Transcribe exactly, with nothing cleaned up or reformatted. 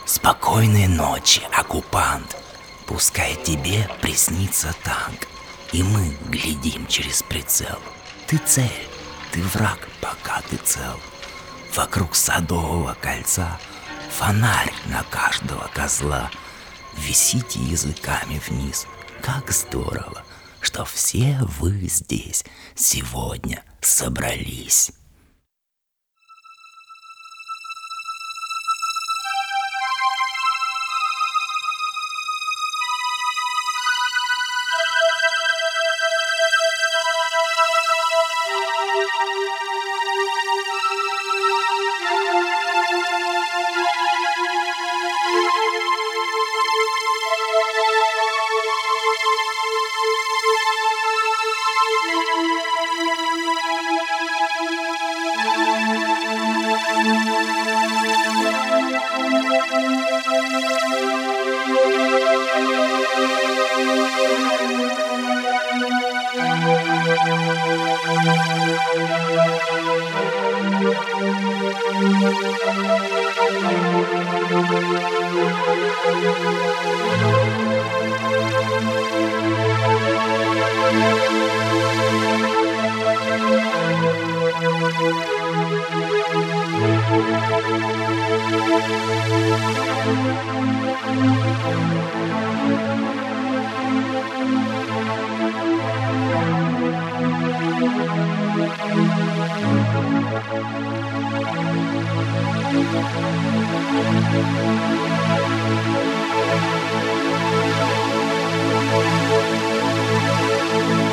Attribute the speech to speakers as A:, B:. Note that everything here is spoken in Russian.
A: Спокойной ночи, оккупант. Пускай тебе приснится танк, и мы глядим через прицел. Ты цель, ты враг, пока ты цел. Вокруг Садового кольца фонарь на каждого козла. Висите языками вниз. Как здорово, что все вы здесь сегодня собрались.
B: Thank you.